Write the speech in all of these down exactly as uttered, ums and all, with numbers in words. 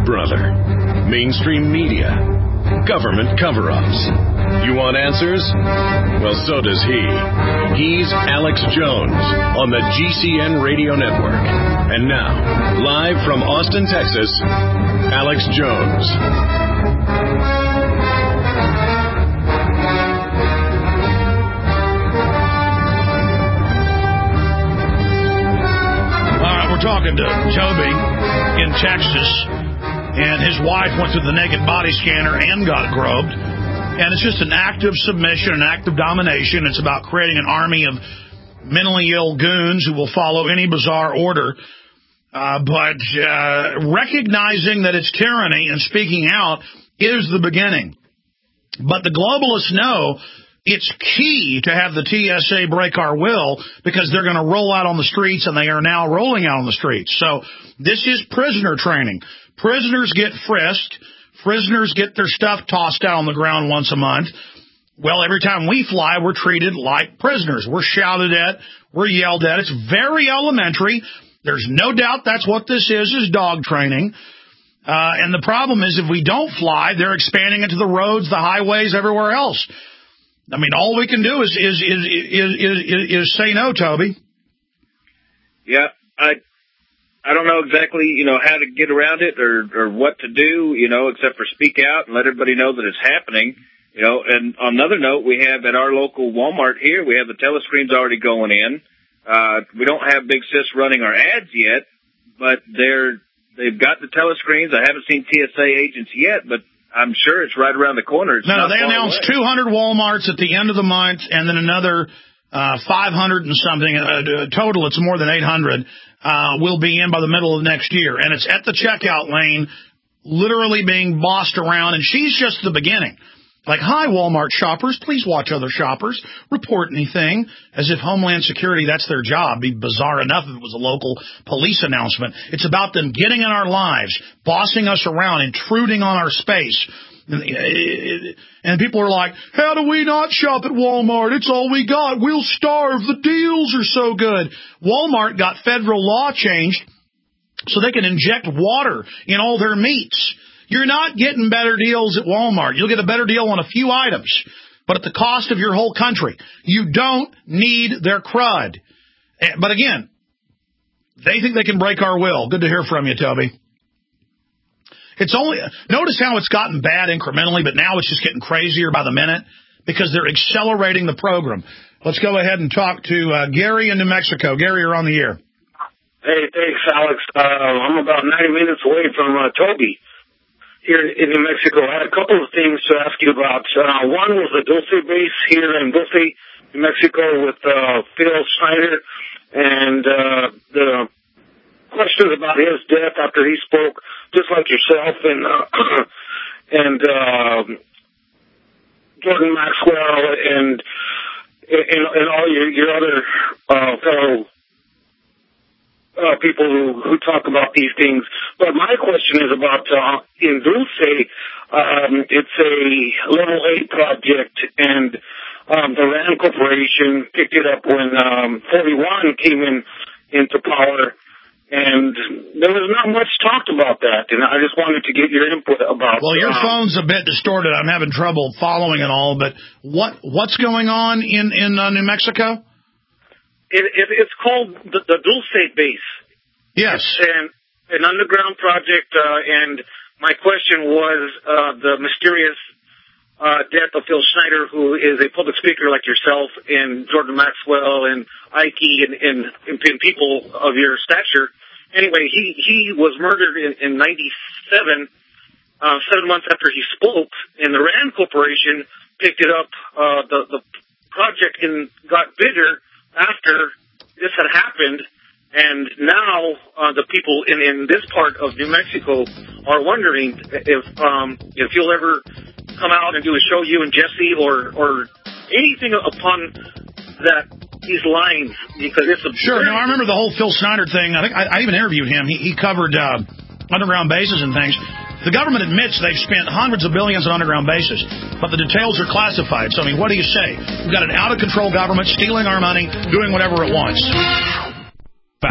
brother. Mainstream media. Government cover-ups. You want answers? Well, so does he. He's Alex Jones on the G C N Radio Network. And now, live from Austin, Texas, Alex Jones. We're talking to Toby in Texas, and his wife went through the naked body scanner and got groped. And it's just an act of submission, an act of domination. It's about creating an army of mentally ill goons who will follow any bizarre order. Uh, but uh, recognizing that it's tyranny and speaking out is the beginning. But the globalists know it's key to have the T S A break our will, because they're going to roll out on the streets, and they are now rolling out on the streets. So this is prisoner training. Prisoners get frisked. Prisoners get their stuff tossed out on the ground once a month. Well, every time we fly, we're treated like prisoners. We're shouted at. We're yelled at. It's very elementary. There's no doubt that's what this is, is dog training. Uh, and the problem is, if we don't fly, they're expanding it to the roads, the highways, everywhere else. I mean, all we can do is is is is is, is say no, Toby. Yeah, I I don't know exactly, you know, how to get around it or or what to do, you know, except for speak out and let everybody know that it's happening, you know. And on another note, we have at our local Walmart here, we have the telescreens already going in. Uh, we don't have Big Sis running our ads yet, but they're they've got the telescreens. I haven't seen T S A agents yet, but I'm sure it's right around the corner. It's no, they announced away. two hundred Walmarts at the end of the month, and then another uh, five hundred and something. Uh, total, it's more than eight hundred, uh, will be in by the middle of next year. And it's at the checkout lane, literally being bossed around, and she's just the beginning. Like, hi, Walmart shoppers, please watch other shoppers, report anything, as if Homeland Security, that's their job. It'd be bizarre enough if it was a local police announcement. It's about them getting in our lives, bossing us around, intruding on our space. And people are like, how do we not shop at Walmart? It's all we got. We'll starve. The deals are so good. Walmart got federal law changed so they can inject water in all their meats. You're not getting better deals at Walmart. You'll get a better deal on a few items, but at the cost of your whole country. You don't need their crud. But again, they think they can break our will. Good to hear from you, Toby. It's only, notice how it's gotten bad incrementally, but now it's just getting crazier by the minute because they're accelerating the program. Let's go ahead and talk to uh, Gary in New Mexico. Gary, you're on the air. Hey, thanks, Alex. Uh, I'm about ninety minutes away from uh, Toby here in New Mexico. I had a couple of things to ask you about. Uh, one was the Dulce base here in Dulce, New Mexico, with uh, Phil Schneider, and uh, the questions about his death after he spoke, just like yourself and uh, and uh, Jordan Maxwell and and, and all your your other uh, fellow Uh, people who, who talk about these things. But my question is about, uh, in Dulce, um, it's a level eight project, and um, the Rand Corporation picked it up when um, forty-one came in into power, and there was not much talked about that, and I just wanted to get your input about... Well, your um, phone's a bit distorted. I'm having trouble following it all, but what what's going on in, in uh, New Mexico? It, it, it's called the, the Dulce base. Yes. It's an, an underground project, uh, and my question was uh, the mysterious uh, death of Phil Schneider, who is a public speaker like yourself, and Jordan Maxwell, and Ike, and, and, and people of your stature. Anyway, he, he was murdered in, in ninety-seven, uh, seven months after he spoke, and the Rand Corporation picked it up. Uh, the, the project in, got bigger after this had happened, and now uh, the people in, in this part of New Mexico are wondering if um, if you'll ever come out and do a show, you and Jesse, or or anything upon that these lines, because it's a sure. No, I remember the whole Phil Schneider thing. I think I, I even interviewed him. He, he covered uh, underground bases and things. The government admits they've spent hundreds of billions on underground bases, but the details are classified. So, I mean, what do you say? We've got an out-of-control government stealing our money, doing whatever it wants. Fact.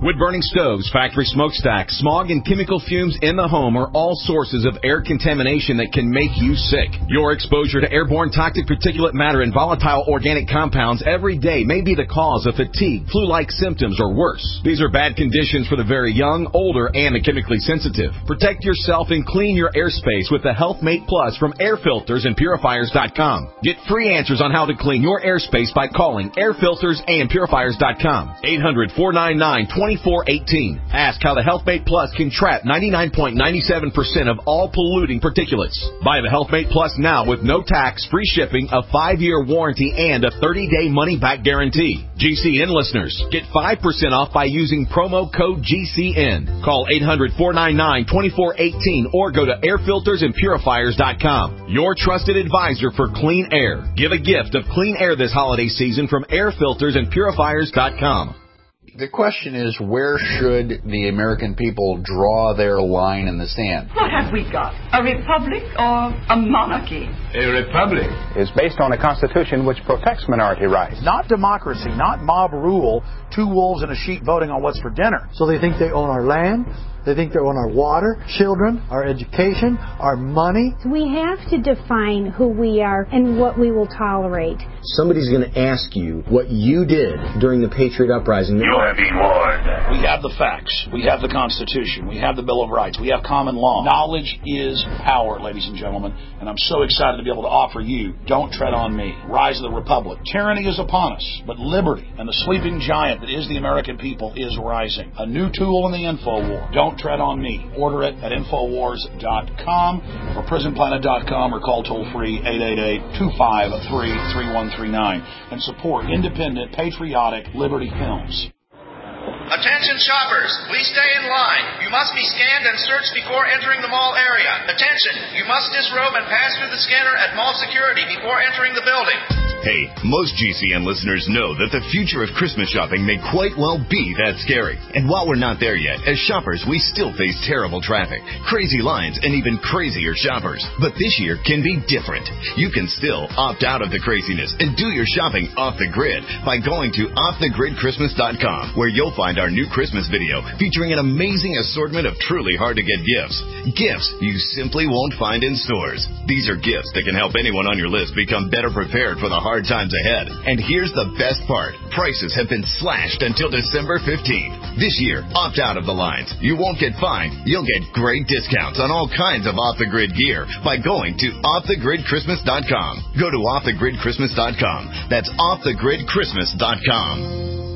Wood-burning stoves, factory smokestacks, smog, and chemical fumes in the home are all sources of air contamination that can make you sick. Your exposure to airborne toxic particulate matter and volatile organic compounds every day may be the cause of fatigue, flu-like symptoms, or worse. These are bad conditions for the very young, older, and the chemically sensitive. Protect yourself and clean your airspace with the HealthMate Plus from air filters and purifiers dot com. Get free answers on how to clean your airspace by calling air filters and purifiers dot com. eight hundred, four nine nine, two four one eight. Ask how the HealthMate Plus can trap ninety-nine point nine seven percent of all polluting particulates. Buy the HealthMate Plus now with no tax, free shipping, a five-year warranty, and a thirty-day money-back guarantee. G C N listeners, get five percent off by using promo code G C N. Call eight hundred, four nine nine, two four one eight or go to air filters and purifiers dot com. Your trusted advisor for clean air. Give a gift of clean air this holiday season from air filters and purifiers dot com. The question is, where should the American people draw their line in the sand? What have we got? A republic or a monarchy? A republic is based on a constitution which protects minority rights. Not democracy, not mob rule, two wolves and a sheep voting on what's for dinner. So they think they own our land, they think they own our water, children, our education, our money. We have to define who we are and what we will tolerate. Somebody's going to ask you what you did during the Patriot Uprising. You have been warned. We have the facts. We have the Constitution. We have the Bill of Rights. We have common law. Knowledge is power, ladies and gentlemen. And I'm so excited to be able to offer you Don't Tread on Me, Rise of the Republic. Tyranny is upon us, but liberty and the sleeping giant that is the American people is rising. A new tool in the info war. Don't Tread on Me. Order it at infowars dot com or prison planet dot com or call toll-free eight eight eight, two five three, three one three nine and support independent, patriotic Liberty Films. Attention shoppers, please stay in line. You must be scanned and searched before entering the mall area. Attention, you must disrobe and pass through the scanner at mall security before entering the building. Hey, most G C N listeners know that the future of Christmas shopping may quite well be that scary. And while we're not there yet, as shoppers, we still face terrible traffic, crazy lines, and even crazier shoppers. But this year can be different. You can still opt out of the craziness and do your shopping off the grid by going to off the grid christmas dot com, where you'll find our new Christmas video featuring an amazing assortment of truly hard-to-get gifts. Gifts you simply won't find in stores. These are gifts that can help anyone on your list become better prepared for the hard times ahead. And here's the best part. Prices have been slashed until December fifteenth. This year, opt out of the lines. You won't get fined. You'll get great discounts on all kinds of off-the-grid gear by going to off the grid christmas dot com. Go to off the grid christmas dot com. That's off the grid christmas dot com.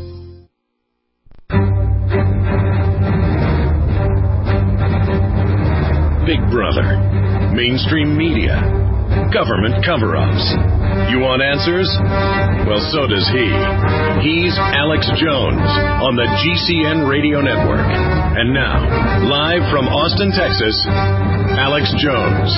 Big Brother, mainstream media, government cover-ups. You want answers? Well, so does he. He's Alex Jones on the G C N Radio Network. And now, live from Austin, Texas, Alex Jones.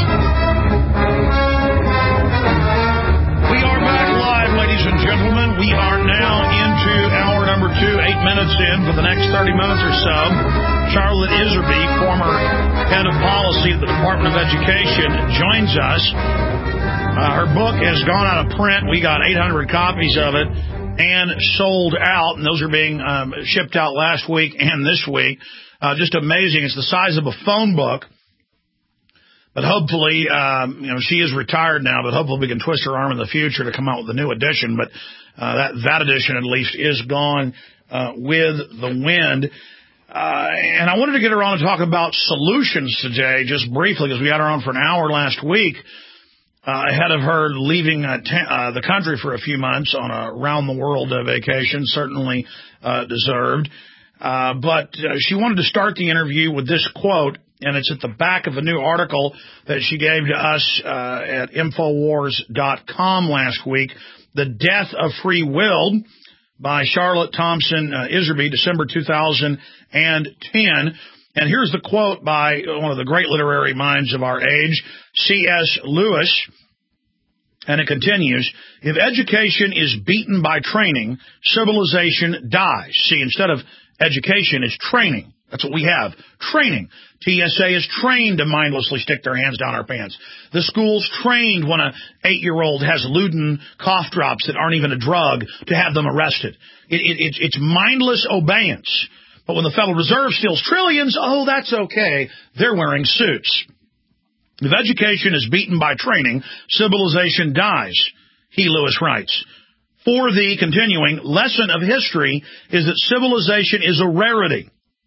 We are back live, ladies and gentlemen. We are now into hour number two, eight minutes in for the next thirty minutes or so. Charlotte Iserby, former head of policy at the Department of Education, joins us. Uh, her book has gone out of print. We got eight hundred copies of it and sold out, and those are being um, shipped out last week and this week. Uh, just amazing. It's the size of a phone book. But hopefully, um, you know, she is retired now, but hopefully we can twist her arm in the future to come out with a new edition. But uh, that, that edition, at least, is gone uh, with the wind. Uh, and I wanted to get her on to talk about solutions today, just briefly, because we had her on for an hour last week, uh, ahead of her leaving uh, t- uh, the country for a few months on a round-the-world uh, vacation, certainly uh, deserved. Uh, but uh, she wanted to start the interview with this quote, and it's at the back of a new article that she gave to us uh, at infowars dot com last week, The Death of Free Will, by Charlotte Thompson uh, Iserby, December two thousand ten. And here's the quote by one of the great literary minds of our age, C S Lewis. And it continues, if education is beaten by training, civilization dies. See, instead of education, it's training. That's what we have. Training. T S A is trained to mindlessly stick their hands down our pants. The school's trained when an eight-year-old has Luden cough drops that aren't even a drug to have them arrested. It, it, it, it's mindless obeyance. But when the Federal Reserve steals trillions, oh, that's okay. They're wearing suits. If education is beaten by training, civilization dies, he, Lewis, writes. For the continuing lesson of history is that civilization is a rarity,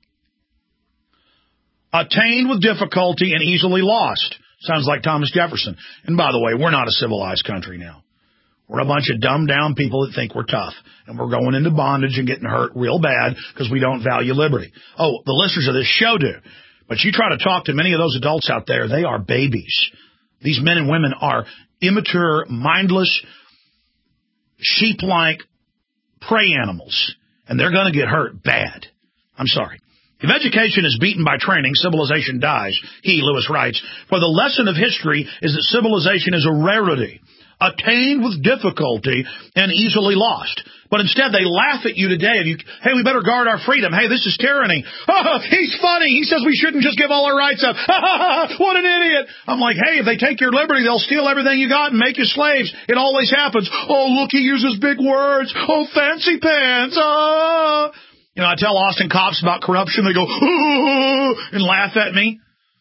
attained with difficulty and easily lost. Sounds like Thomas Jefferson. And by the way, we're not a civilized country now. We're a bunch of dumbed-down people that think we're tough, and we're going into bondage and getting hurt real bad because we don't value liberty. Oh, the listeners of this show do. But you try to talk to many of those adults out there, they are babies. These men and women are immature, mindless, sheep-like prey animals, and they're going to get hurt bad. I'm sorry. If education is beaten by training, civilization dies, he, Lewis, writes. For the lesson of history is that civilization is a rarity, attained with difficulty and easily lost. But instead, they laugh at you today. If you, hey, we better guard our freedom. Hey, this is tyranny. Oh, he's funny. He says we shouldn't just give all our rights up. What an idiot. I'm like, hey, if they take your liberty, they'll steal everything you got and make you slaves. It always happens. Oh, look, he uses big words. Oh, fancy pants. Ah. You know, I tell Austin cops about corruption. They go, oh, and laugh at me.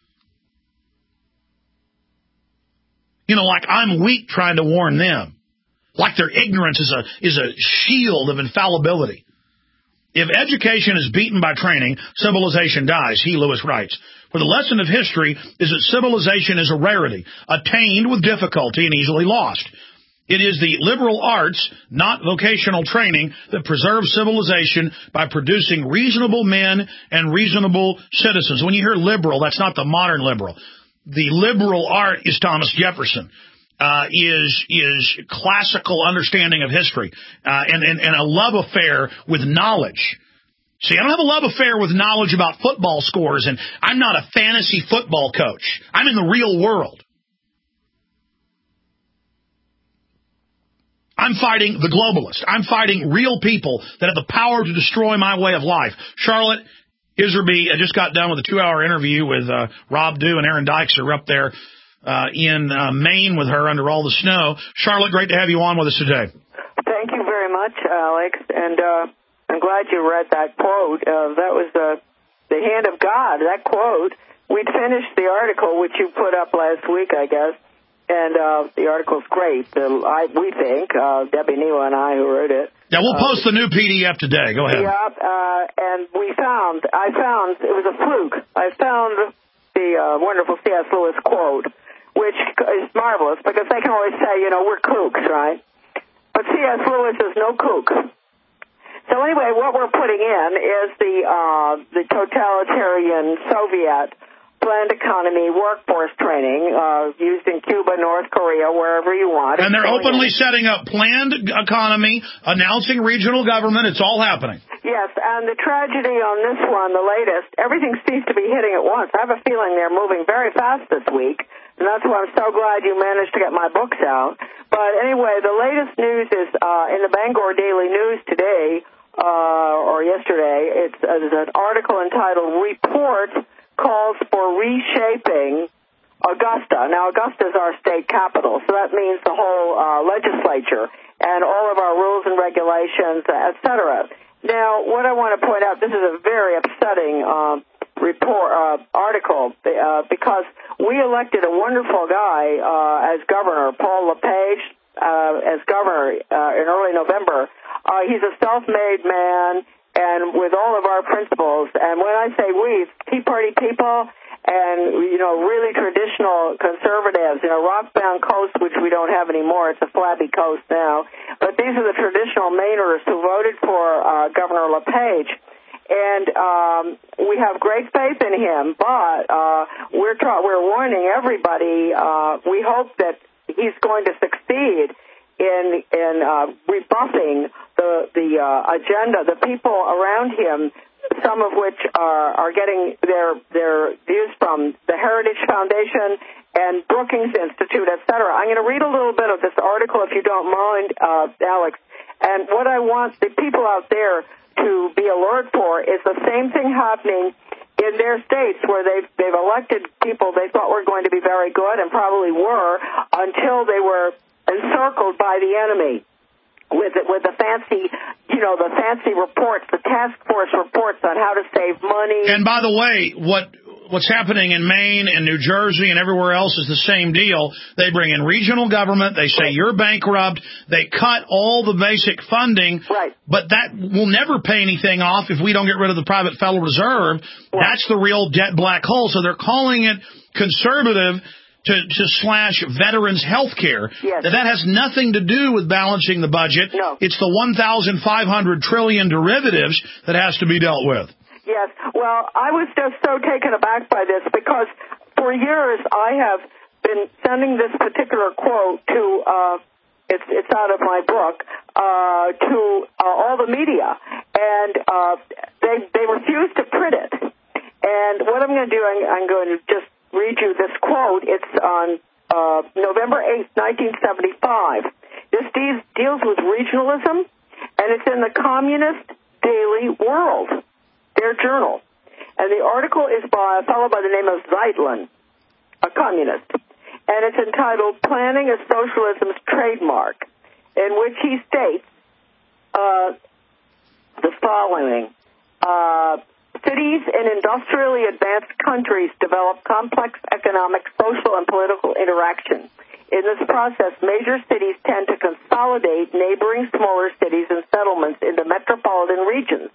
You know, like I'm weak trying to warn them. Like their ignorance is a is a shield of infallibility. If education is beaten by training, civilization dies, he, Lewis, writes. For the lesson of history is that civilization is a rarity, attained with difficulty and easily lost. It is the liberal arts, not vocational training, that preserve civilization by producing reasonable men and reasonable citizens. When you hear liberal, that's not the modern liberal. The liberal art is Thomas Jefferson, uh, is is classical understanding of history, uh, and, and, and a love affair with knowledge. See, I don't have a love affair with knowledge about football scores, and I'm not a fantasy football coach. I'm in the real world. I'm fighting the globalist. I'm fighting real people that have the power to destroy my way of life. Charlotte Iserby, I just got done with a two-hour interview with uh, Rob Dew and Aaron Dykes, who are up there uh, in uh, Maine with her under all the snow. Charlotte, great to have you on with us today. Thank you very much, Alex, and uh, I'm glad you read that quote. Uh, that was the, the hand of God, that quote. We'd finished the article, which you put up last week, I guess, and uh, the article's great. The, I, we think, uh, Debbie Neal and I who wrote it. Yeah, we'll post uh, the new P D F today. Go ahead. Yeah, uh, and we found, I found, it was a fluke. I found the uh, wonderful C S. Lewis quote, which is marvelous because they can always say, you know, we're kooks, right? But C S. Lewis is no kook. So anyway, what we're putting in is the uh, the totalitarian Soviet planned economy workforce training uh, used in Cuba, North Korea, wherever you want. And they're openly setting up planned economy, announcing regional government. It's all happening. Yes, and the tragedy on this one, the latest, everything seems to be hitting at once. I have a feeling they're moving very fast this week, and that's why I'm so glad you managed to get my books out. But anyway, the latest news is uh, in the Bangor Daily News today, uh, or yesterday. It's, uh, there's an article entitled Report Calls for Reshaping Augusta. Now, Augusta is our state capital, so that means the whole uh, legislature and all of our rules and regulations, et cetera. Now, what I want to point out, this is a very upsetting uh, report uh, article uh, because we elected a wonderful guy uh, as governor, Paul LePage, uh, as governor uh, in early November. Uh, he's a self-made man, and with all of our principles, and when I say we, it's Tea Party people and, you know, really traditional conservatives, you know, rock-bound coast, which we don't have anymore. It's a flabby coast now. But these are the traditional Mainers who voted for uh, Governor LePage. And um, we have great faith in him, but uh, we're, tra- we're warning everybody. Uh, we hope that he's going to succeed in in uh, rebuffing the the uh, agenda, the people around him, some of which are are getting their their views from the Heritage Foundation and Brookings Institute, et cetera. I'm going to read a little bit of this article, if you don't mind, uh, Alex. And what I want the people out there to be alert for is the same thing happening in their states where they've they've elected people they thought were going to be very good and probably were until they were encircled by the enemy. with it, with the fancy, you know, the fancy reports, the task force reports on how to save money. And by the way, what what's happening in Maine and New Jersey and everywhere else is the same deal. They bring in regional government. They say you're bankrupt. They cut all the basic funding. Right. But that will never pay anything off if we don't get rid of the private Federal Reserve. Right. That's the real debt black hole. So they're calling it conservative to, to slash veterans' health care. Yes. That has nothing to do with balancing the budget. No. It's the one thousand five hundred trillion derivatives that has to be dealt with. Yes. Well, I was just so taken aback by this because for years I have been sending this particular quote to, uh, it's, it's out of my book, uh, to uh, all the media. And uh, they, they refuse to print it. And what I'm going to do, I'm, I'm going to just read you this quote. It's on uh, November eighth, nineteen seventy-five. This de- deals with regionalism, and it's in the Communist Daily World, their journal. And the article is by a fellow by the name of Zeitlin, a communist. And it's entitled Planning as Socialism's Trademark, in which he states uh, the following. Uh, Cities in industrially advanced countries develop complex economic, social, and political interaction. In this process, major cities tend to consolidate neighboring smaller cities and settlements into metropolitan regions.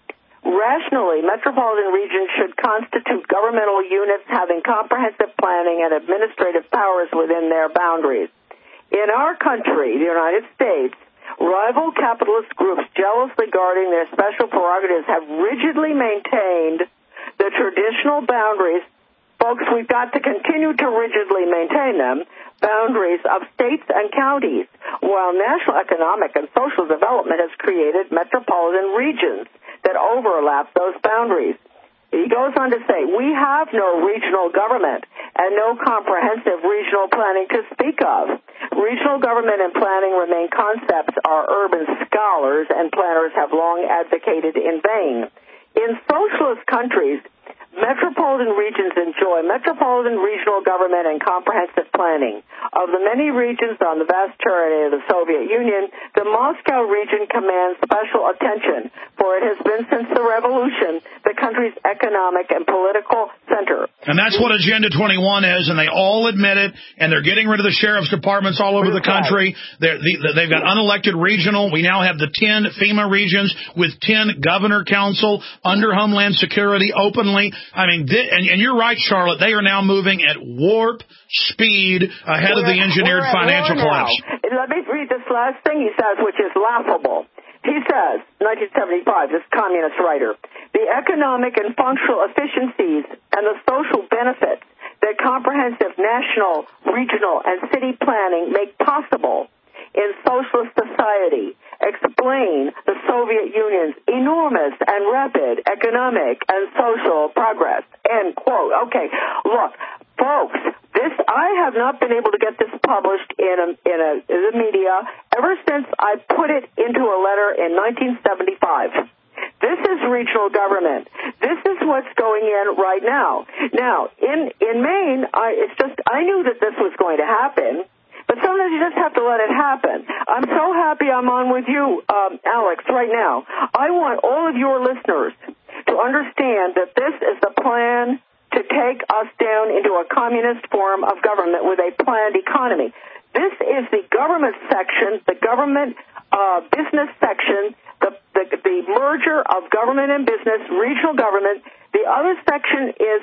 Rationally, metropolitan regions should constitute governmental units having comprehensive planning and administrative powers within their boundaries. In our country, the United States, rival capitalist groups jealously guarding their special prerogatives have rigidly maintained the traditional boundaries. Folks, we've got to continue to rigidly maintain them, boundaries of states and counties, while national economic and social development has created metropolitan regions that overlap those boundaries. He goes on to say, we have no regional government and no comprehensive regional planning to speak of. Regional government and planning remain concepts our urban scholars and planners have long advocated in vain. In socialist countries, metropolitan regions enjoy metropolitan regional government and comprehensive planning. Of the many regions on the vast territory of the Soviet Union, the Moscow region commands special attention, for it has been since the revolution the country's economic and political center. And that's what Agenda twenty-one is, and they all admit it, and they're getting rid of the sheriff's departments all over the country. They're, the, they've got unelected regional. We now have the ten FEMA regions with ten governor council under Homeland Security openly. I mean, and, and you're right, Charlotte. They are now moving at warp speed ahead we're, of the engineered financial collapse. Let me read this last thing he says, which is laughable. He says, nineteen seventy-five, this communist writer, the economic and functional efficiencies and the social benefits that comprehensive national, regional, and city planning make possible in socialist society explain the Soviet Union's enormous and rapid economic and social progress. End quote. Okay, look, folks, this I have not been able to get this published in a, in, a, in the media ever since I put it into a letter in nineteen seventy-five. This is regional government. This is what's going in right now. Now, in in Maine, I, it's just I knew that this was going to happen. But sometimes you just have to let it happen. I'm so happy I'm on with you, um, Alex, right now. I want all of your listeners to understand that this is the plan to take us down into a communist form of government with a planned economy. This is the government section, the government uh, business section, the, the, the merger of government and business, regional government. The other section is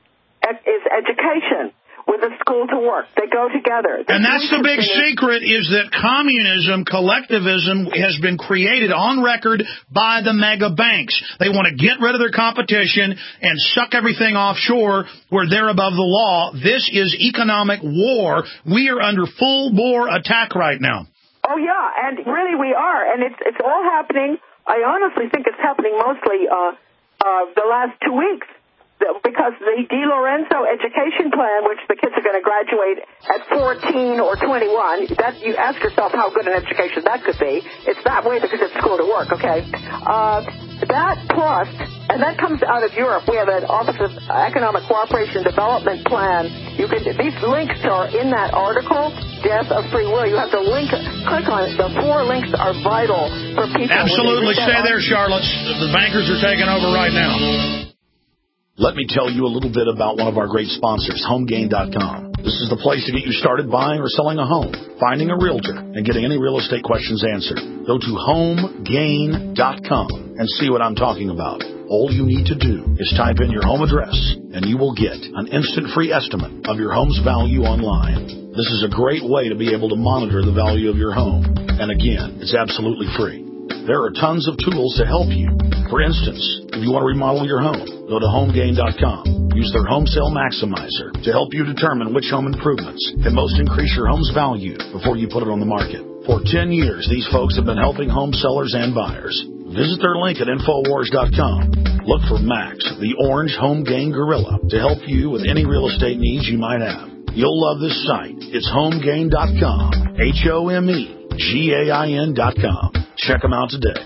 is education. With a school to work. They go together. And that's the big secret, is that communism, collectivism, has been created on record by the mega banks. They want to get rid of their competition and suck everything offshore where they're above the law. This is economic war. We are under full-bore attack right now. Oh, yeah, and really we are. And it's it's all happening. I honestly think it's happening mostly uh, uh, the last two weeks. Because the DiLorenzo education plan, which the kids are going to graduate at fourteen or twenty-one, that you ask yourself how good an education that could be. It's that way because it's school to work, okay? Uh, that plus, and that comes out of Europe. We have an Office of Economic Cooperation Development Plan. You can, these links are in that article, Death of Free Will. You have to link, click on it. The four links are vital for people. Absolutely. Stay there, Charlotte. The bankers are taking over right now. Let me tell you a little bit about one of our great sponsors, home gain dot com. This is the place to get you started buying or selling a home, finding a realtor, and getting any real estate questions answered. Go to home gain dot com and see what I'm talking about. All you need to do is type in your home address, and you will get an instant free estimate of your home's value online. This is a great way to be able to monitor the value of your home. And again, it's absolutely free. There are tons of tools to help you. For instance, if you want to remodel your home, go to home gain dot com. Use their Home Sale Maximizer to help you determine which home improvements can most increase your home's value before you put it on the market. For ten years, these folks have been helping home sellers and buyers. Visit their link at infowars dot com. Look for Max, the orange home gain gorilla, to help you with any real estate needs you might have. You'll love this site. It's home gain dot com. H O M E G A I N dot com. Check them out today.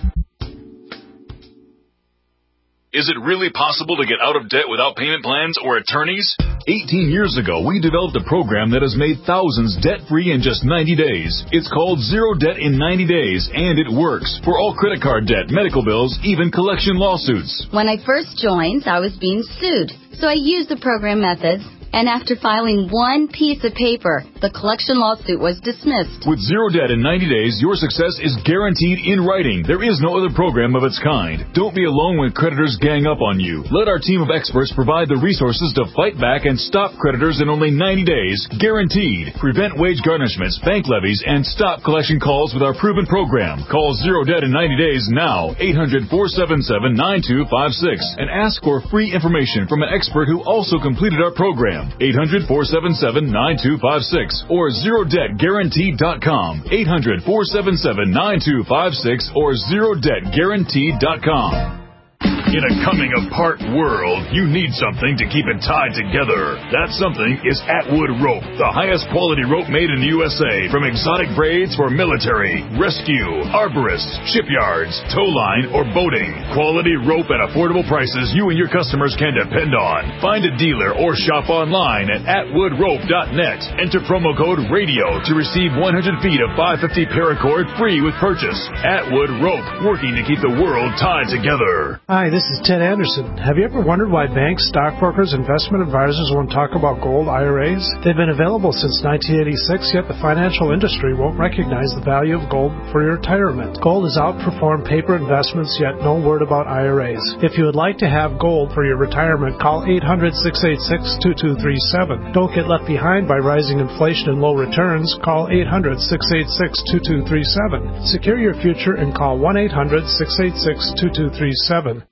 Is it really possible to get out of debt without payment plans or attorneys? eighteen years ago, we developed a program that has made thousands debt-free in just ninety days. It's called Zero Debt in ninety days, and it works for all credit card debt, medical bills, even collection lawsuits. When I first joined, I was being sued, so I used the program methods. And after filing one piece of paper, the collection lawsuit was dismissed. With Zero Debt in ninety days, your success is guaranteed in writing. There is no other program of its kind. Don't be alone when creditors gang up on you. Let our team of experts provide the resources to fight back and stop creditors in only ninety days. Guaranteed. Prevent wage garnishments, bank levies, and stop collection calls with our proven program. Call Zero Debt in ninety days now. eight hundred, four seven seven, nine two five six. And ask for free information from an expert who also completed our program. eight hundred, four seven seven, nine two five six or zero debt guaranteed dot com. eight hundred, four seven seven, nine two five six or zero debt guaranteed dot com. In a coming-apart world, you need something to keep it tied together. That something is Atwood Rope, the highest quality rope made in the U S A. From exotic braids for military, rescue, arborists, shipyards, tow line, or boating. Quality rope at affordable prices you and your customers can depend on. Find a dealer or shop online at atwood rope dot net. Enter promo code RADIO to receive one hundred feet of five fifty paracord free with purchase. Atwood Rope, working to keep the world tied together. Hi, this is Ted Anderson. Have you ever wondered why banks, stockbrokers, investment advisors won't talk about gold I R As? They've been available since nineteen eighty-six, yet the financial industry won't recognize the value of gold for your retirement. Gold has outperformed paper investments, yet no word about I R As. If you would like to have gold for your retirement, call eight hundred, six eight six, two two three seven. Don't get left behind by rising inflation and low returns. Call eight hundred, six eight six, two two three seven. Secure your future and call one eight hundred, six eight six, two two three seven.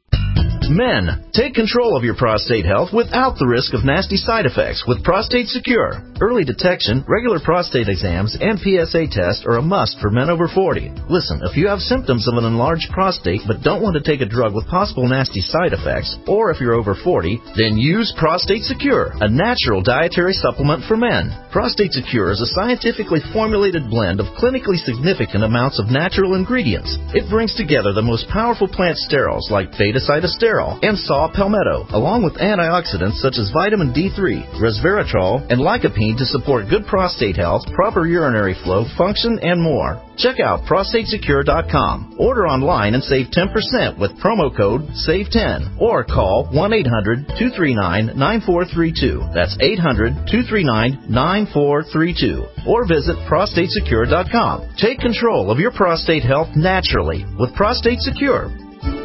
Men, take control of your prostate health without the risk of nasty side effects with Prostate Secure. Early detection, regular prostate exams, and P S A tests are a must for men over forty. Listen, if you have symptoms of an enlarged prostate but don't want to take a drug with possible nasty side effects, or if you're over forty, then use Prostate Secure, a natural dietary supplement for men. Prostate Secure is a scientifically formulated blend of clinically significant amounts of natural ingredients. It brings together the most powerful plant sterols like beta-cytosterol and saw palmetto, along with antioxidants such as vitamin D three, resveratrol, and lycopene to support good prostate health, proper urinary flow, function, and more. Check out prostate secure dot com. Order online and save ten percent with promo code save ten or call one eight hundred, two three nine, nine four three two. That's eight hundred, two three nine, nine four three two. Or visit prostate secure dot com. Take control of your prostate health naturally with Prostate Secure.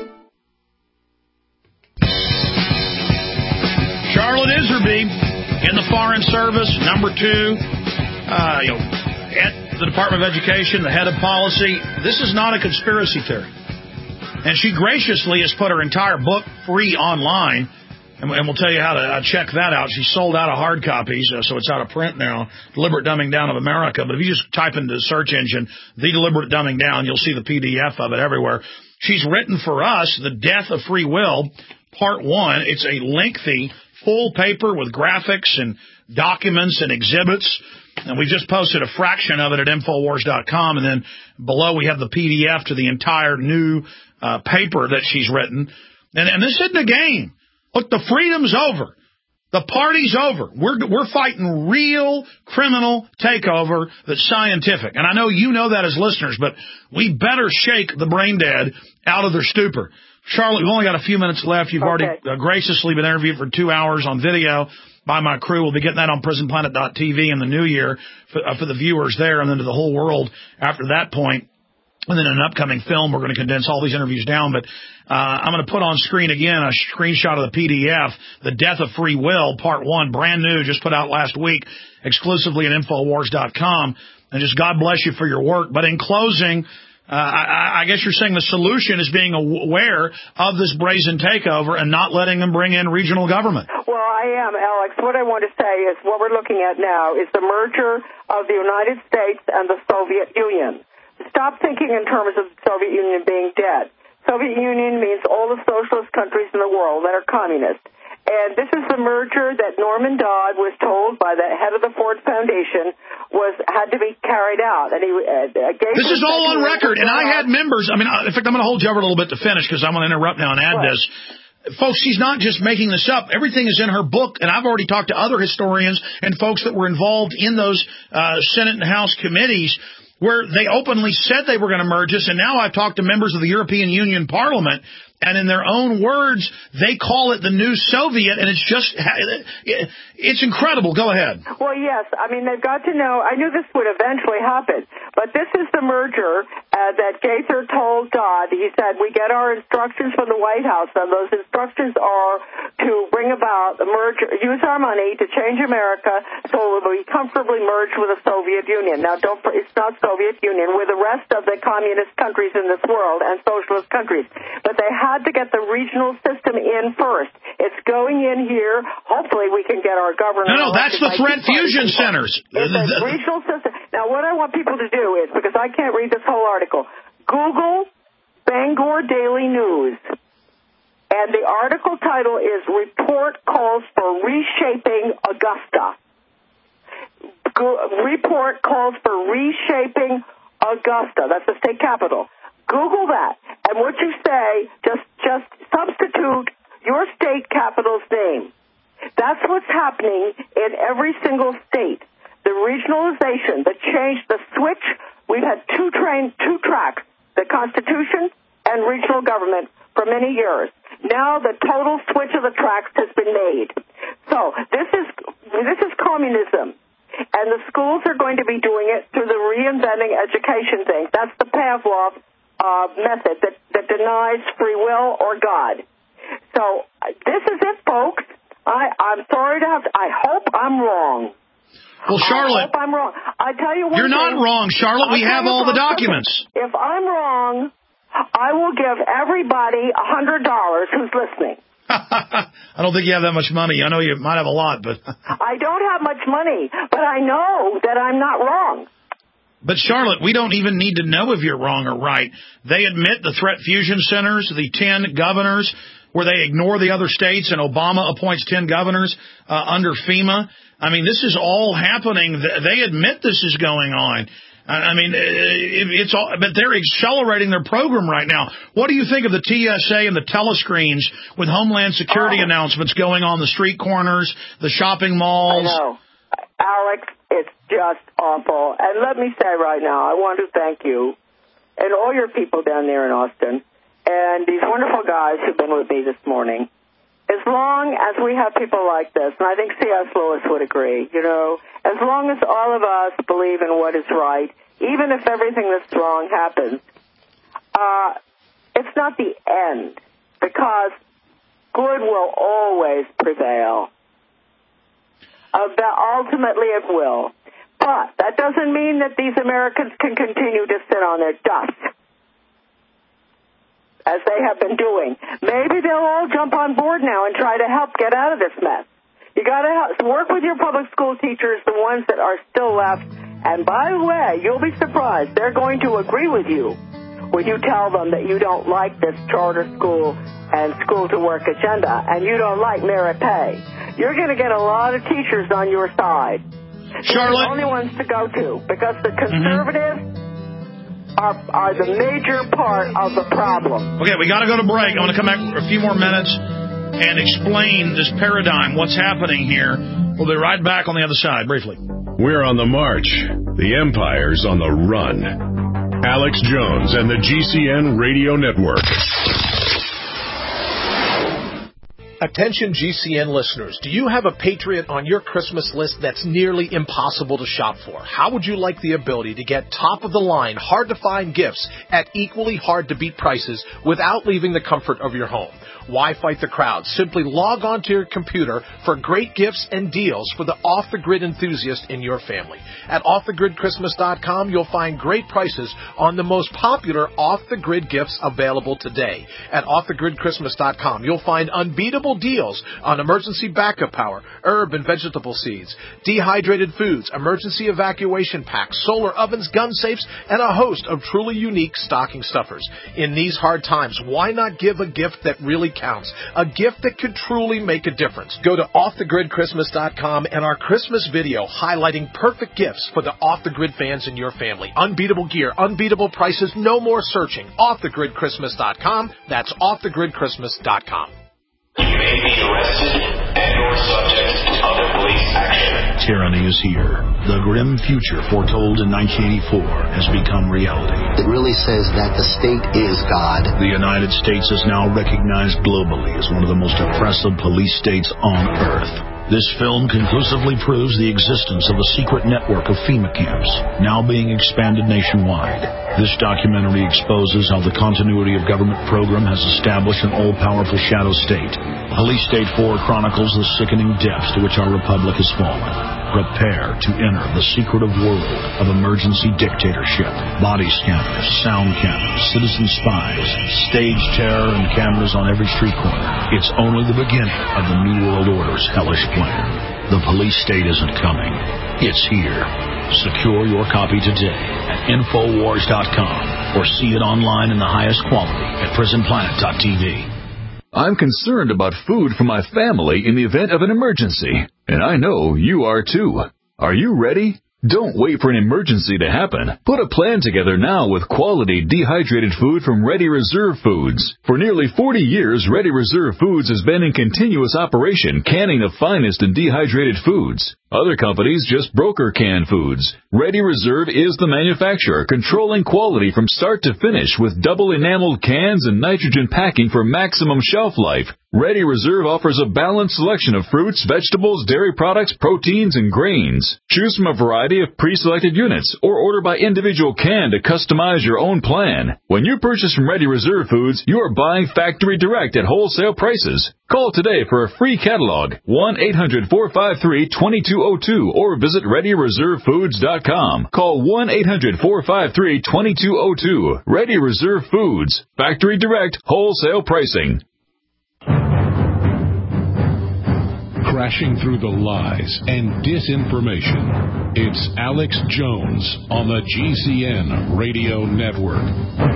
Charlotte Iserby in the Foreign Service, number two, uh, you know, at the Department of Education, the head of policy. This is not a conspiracy theory. And she graciously has put her entire book free online, and we'll tell you how to check that out. She sold out of hard copies, so it's out of print now, Deliberate Dumbing Down of America. But if you just type into the search engine, The Deliberate Dumbing Down, you'll see the P D F of it everywhere. She's written for us, The Death of Free Will, Part one. It's a lengthy full paper with graphics and documents and exhibits. And we just posted a fraction of it at infowars dot com. And then below we have the P D F to the entire new uh, paper that she's written. And, and this isn't a game. Look, the freedom's over. The party's over. We're we're fighting real criminal takeover that's scientific. And I know you know that as listeners, but we better shake the brain dead out of their stupor. Charlotte, we've only got a few minutes left. You've okay. already uh, graciously been interviewed for two hours on video by my crew. We'll be getting that on prison planet dot t v in the new year for, uh, for the viewers there and then to the whole world after that point. And then in an upcoming film, we're going to condense all these interviews down. But uh I'm going to put on screen again a screenshot of the P D F, The Death of Free Will, Part one, brand new, just put out last week, exclusively at Infowars dot com. And just God bless you for your work. But in closing, uh I, I guess you're saying the solution is being aware of this brazen takeover and not letting them bring in regional government. Well, I am, Alex. What I want to say is what we're looking at now is the merger of the United States and the Soviet Union. Stop thinking in terms of the Soviet Union being dead. Soviet Union means all the socialist countries in the world that are communist. And this is the merger that Norman Dodd was told by the head of the Ford Foundation was had to be carried out. And he uh, gave This is all on record, and I had members. I mean, in fact, I'm going to hold you over a little bit to finish because I'm going to interrupt now and add what? this. Folks, she's not just making this up. Everything is in her book, and I've already talked to other historians and folks that were involved in those uh, Senate and House committees where they openly said they were going to merge us, and now I've talked to members of the European Union Parliament, and in their own words, they call it the new Soviet, and it's just, it's incredible. Go ahead. Well, yes. I mean, they've got to know, I knew this would eventually happen, but this is the merger uh, that Gaither told Dodd. He said, we get our instructions from the White House, and those instructions are to bring about the merger, use our money to change America so we'll be comfortably merged with the Soviet Union. Now, don't, it's not Soviet Union. We're the rest of the communist countries in this world and socialist countries. But they had to get the regional system in first. It's going in here. Hopefully we can get our government. No, no, that's the threat fusion centers. It's a regional system. Now, what I want people to do is, because I can't read this whole article, Google Bangor Daily News. And the article title is Report Calls for Reshaping Augusta. Go- report calls for reshaping Augusta. That's the state capital. Google that, and what you say, just just substitute your state capital's name. That's what's happening in every single state. The regionalization, the change, the switch. We've had two train, two tracks, the Constitution and regional government for many years. Now the total switch of the tracks has been made. So this is this is communism. And the schools are going to be doing it through the reinventing education thing. That's the Pavlov Uh, method that, that denies free will or God. So uh, this is it, folks. I, I'm sorry to have to, I hope I'm wrong. Well, Charlotte, I hope I'm wrong. I tell you one you're thing, not wrong, Charlotte. We have all the documents. If I'm wrong, I will give everybody a hundred dollars who's listening. I don't think you have that much money. I know you might have a lot, but I don't have much money, but I know that I'm not wrong. But, Charlotte, we don't even need to know if you're wrong or right. They admit the threat fusion centers, the ten governors, where they ignore the other states, and Obama appoints ten governors uh, under FEMA. I mean, this is all happening. They admit this is going on. I mean, it's all, but they're accelerating their program right now. What do you think of the T S A and the telescreens with Homeland Security oh. announcements going on the street corners, the shopping malls? I know. Alex, it's just awful. And let me say right now, I want to thank you and all your people down there in Austin and these wonderful guys who've been with me this morning. As long as we have people like this, and I think C S. Lewis would agree, you know, as long as all of us believe in what is right, even if everything that's wrong happens, uh, it's not the end, because good will always prevail. Uh, that ultimately it will. But that doesn't mean that these Americans can continue to sit on their dust, as they have been doing. Maybe they'll all jump on board now and try to help get out of this mess. You got to work with your public school teachers, the ones that are still left. And by the way, you'll be surprised. They're going to agree with you when you tell them that you don't like this charter school and school-to-work agenda, and you don't like merit pay. You're going to get a lot of teachers on your side. Charlotte, they're the only ones to go to, because the conservatives, mm-hmm. are, are the major part of the problem. Okay, we got to go to break. I'm going to come back for a few more minutes and explain this paradigm, what's happening here. We'll be right back on the other side, briefly. We're on the march. The empire's on the run. Alex Jones and the G C N Radio Network. Attention G C N listeners, do you have a Patriot on your Christmas list that's nearly impossible to shop for? How would you like the ability to get top-of-the-line, hard-to-find gifts at equally hard-to-beat prices without leaving the comfort of your home? Why fight the crowd? Simply log on to your computer for great gifts and deals for the off-the-grid enthusiast in your family. At off the grid christmas dot com, you'll find great prices on the most popular off-the-grid gifts available today. At off the grid christmas dot com, you'll find unbeatable deals on emergency backup power, herb and vegetable seeds, dehydrated foods, emergency evacuation packs, solar ovens, gun safes, and a host of truly unique stocking stuffers. In these hard times, why not give a gift that really counts? A gift that could truly make a difference. Go to off the grid christmas dot com and our Christmas video highlighting perfect gifts for the off-the-grid fans in your family. Unbeatable gear, unbeatable prices, no more searching. off the grid christmas dot com. That's off the grid christmas dot com. You may be arrested and or subject to other police action. Tyranny is here. The grim future foretold in nineteen eighty-four has become reality. It really says that the state is God. The United States is now recognized globally as one of the most oppressive police states on earth. This film conclusively proves the existence of a secret network of FEMA camps, now being expanded nationwide. This documentary exposes how the continuity of government program has established an all-powerful shadow state. Police State four chronicles the sickening depths to which our republic has fallen. Prepare to enter the secretive world of emergency dictatorship. Body scanners, sound cannons, citizen spies, stage terror, and cameras on every street corner. It's only the beginning of the New World Order's hellish plan. The police state isn't coming. It's here. Secure your copy today at infowars dot com or see it online in the highest quality at prison planet dot t v. I'm concerned about food for my family in the event of an emergency, and I know you are too. Are you ready? Don't wait for an emergency to happen. Put a plan together now with quality dehydrated food from Ready Reserve Foods. For nearly forty years, Ready Reserve Foods has been in continuous operation, canning the finest in dehydrated foods. Other companies just broker canned foods. Ready Reserve is the manufacturer, controlling quality from start to finish with double enameled cans and nitrogen packing for maximum shelf life. Ready Reserve offers a balanced selection of fruits, vegetables, dairy products, proteins, and grains. Choose from a variety of pre-selected units or order by individual can to customize your own plan. When you purchase from Ready Reserve Foods, you are buying factory direct at wholesale prices. Call today for a free catalog, one eight hundred four five three two two zero two, or visit ready reserve foods dot com. Call one eight hundred four five three two two zero two. Ready Reserve Foods. Factory direct, wholesale pricing. Crashing through the lies and disinformation. It's Alex Jones on the G C N Radio Network.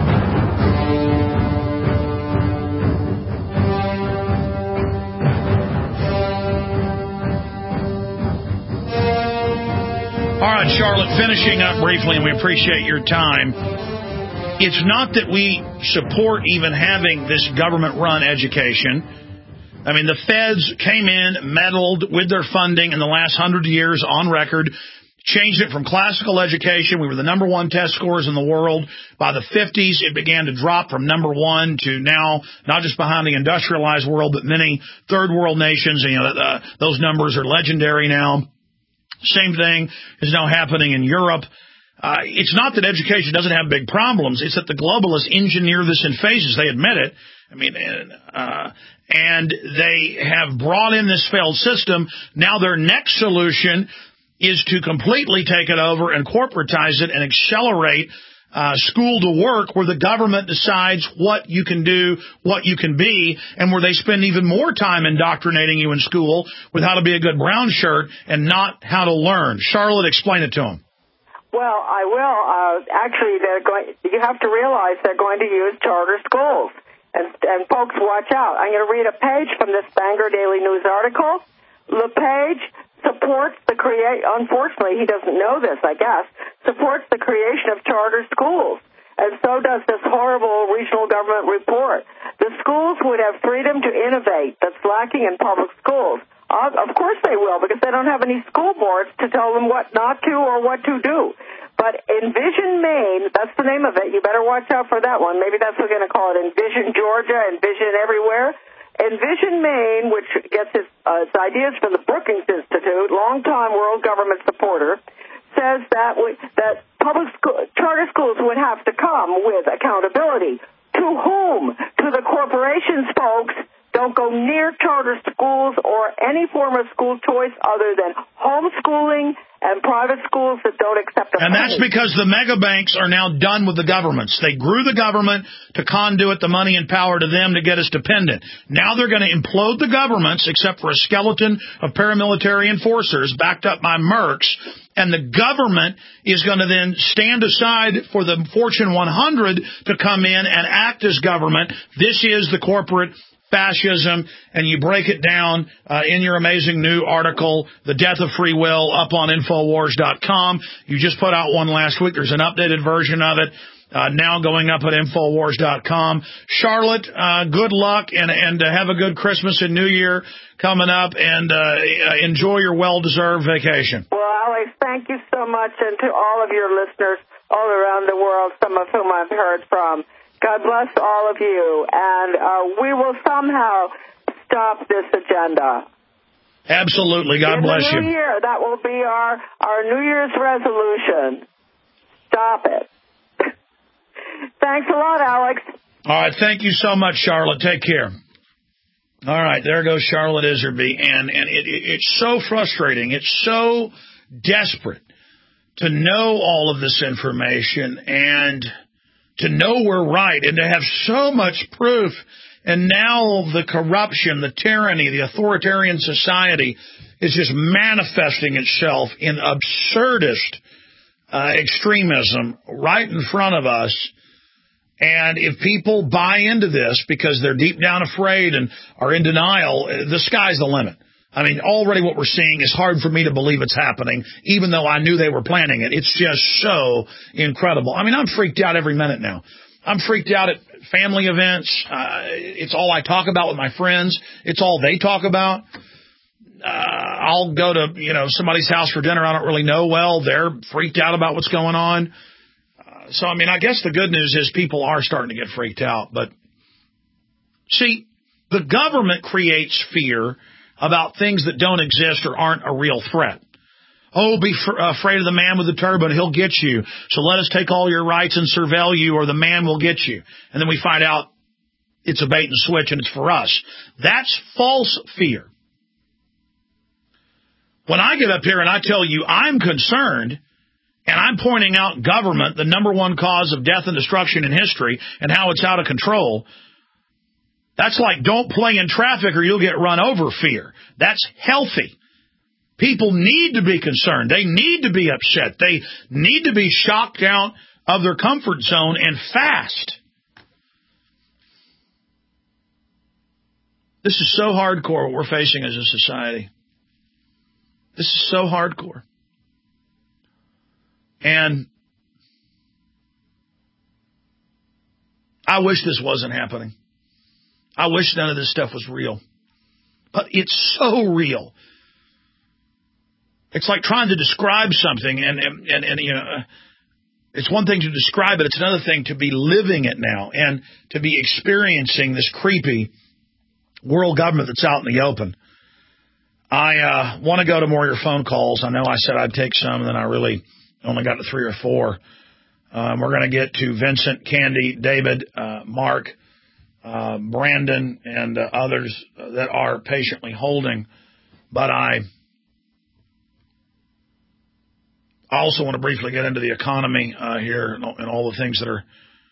All right, Charlotte, finishing up briefly, and we appreciate your time. It's not that we support even having this government-run education. I mean, the feds came in, meddled with their funding in the last hundred years on record, changed it from classical education. We were the number one test scores in the world. By the fifties, it began to drop from number one to now, not just behind the industrialized world, but many third world nations. You know, uh, those numbers are legendary now. Same thing is now happening in Europe. Uh, it's not that education doesn't have big problems. It's that the globalists engineer this in phases. They admit it. I mean, uh, and they have brought in this failed system. Now their next solution is to completely take it over and corporatize it and accelerate uh, school to work, where the government decides what you can do, what you can be, and where they spend even more time indoctrinating you in school with how to be a good brown shirt and not how to learn. Charlotte, explain it to them. Well, I will. Uh, actually, they're going. You have to realize they're going to use charter schools. And, and folks, watch out. I'm going to read a page from this Bangor Daily News article. LePage supports the create. Unfortunately, he doesn't know this, I guess. Supports the creation of charter schools. and so does this horrible regional government report. The schools would have freedom to innovate that's lacking in public schools. Uh, of course they will, because they don't have any school boards to tell them what not to or what to do. But Envision Maine, that's the name of it. You better watch out for that one. Maybe that's what we're going to call it, Envision Georgia, Envision everywhere. Envision Maine, which gets its, uh, its ideas from the Brookings Institute, longtime world government supporter, says that we, that public school, charter schools would have to come with accountability. To whom? To the corporations, folks. Don't go near charter schools or any form of school choice other than homeschooling and private schools that don't accept a And that's penny. because the mega banks are now done with the governments. They grew the government to conduit the money and power to them to get us dependent. Now they're going to implode the governments, except for a skeleton of paramilitary enforcers backed up by mercs. And the government is going to then stand aside for the Fortune one hundred to come in and act as government. This is the corporate fascism, and you break it down uh, in your amazing new article, The Death of Free Will, up on Infowars dot com. You just put out one last week. There's an updated version of it uh, now going up at Infowars dot com. Charlotte, uh, good luck, and, and uh, have a good Christmas and New Year coming up, and uh, enjoy your well-deserved vacation. Well, Alex, thank you so much, and to all of your listeners all around the world, some of whom I've heard from. God bless all of you, and uh, we will somehow stop this agenda. Absolutely. God In bless the new you. year, that will be our, our New Year's resolution. Stop it. Thanks a lot, Alex. All right. Thank you so much, Charlotte. Take care. All right. There goes Charlotte Iserby. And, and it, it, it's so frustrating. It's so desperate to know all of this information and to know we're right and to have so much proof. And now the corruption, the tyranny, the authoritarian society is just manifesting itself in absurdist uh, extremism right in front of us. And if people buy into this because they're deep down afraid and are in denial, the sky's the limit. I mean, already what we're seeing is hard for me to believe it's happening, even though I knew they were planning it. It's just so incredible. I mean, I'm freaked out every minute now. I'm freaked out at family events. Uh, it's all I talk about with my friends. It's all they talk about. Uh, I'll go to, you know, somebody's house for dinner I don't really know well. They're freaked out about what's going on. Uh, so, I mean, I guess the good news is people are starting to get freaked out. But, see, the government creates fear about things that don't exist or aren't a real threat. Oh, be f- afraid of the man with the turban. He'll get you. So let us take all your rights and surveil you, or the man will get you. And then we find out it's a bait and switch and it's for us. That's false fear. When I get up here and I tell you I'm concerned and I'm pointing out government, the number one cause of death and destruction in history, and how it's out of control, that's like don't play in traffic or you'll get run over fear. That's healthy. People need to be concerned. They need to be upset. They need to be shocked out of their comfort zone and fast. This is so hardcore what we're facing as a society. This is so hardcore. And I wish this wasn't happening. I wish none of this stuff was real. But it's so real. It's like trying to describe something, and, and, and, and you know, it's one thing to describe it, it's another thing to be living it now, and to be experiencing this creepy world government that's out in the open. I uh, want to go to more of your phone calls. I know I said I'd take some, and then I really only got to three or four. Um, we're going to get to Vincent, Candy, David, uh, Mark, uh, Brandon, and uh, others that are patiently holding. But I, I also want to briefly get into the economy uh, here and all the things that are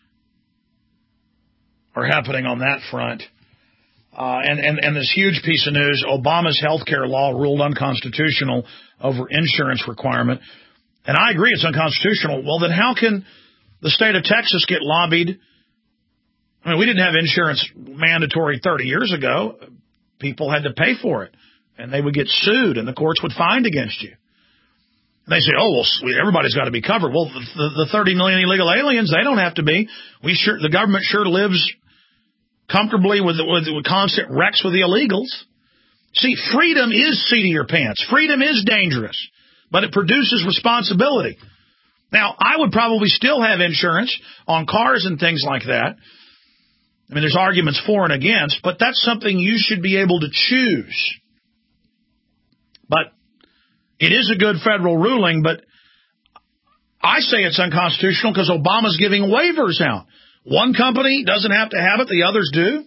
are happening on that front. Uh, and, and, and this huge piece of news, Obama's health care law ruled unconstitutional over insurance requirement. And I agree it's unconstitutional. Well, then how can the state of Texas get lobbied? I mean, we didn't have insurance mandatory thirty years ago. People had to pay for it, and they would get sued, and the courts would find against you. And they say, oh, well, everybody's got to be covered. Well, the, the thirty million illegal aliens, they don't have to be. We sure, the government sure lives comfortably with, with, with constant wrecks with the illegals. See, freedom is seat of your pants. Freedom is dangerous, but it produces responsibility. Now, I would probably still have insurance on cars and things like that. I mean, there's arguments for and against, but that's something you should be able to choose. But it is a good federal ruling, but I say it's unconstitutional because Obama's giving waivers out. One company doesn't have to have it, the others do.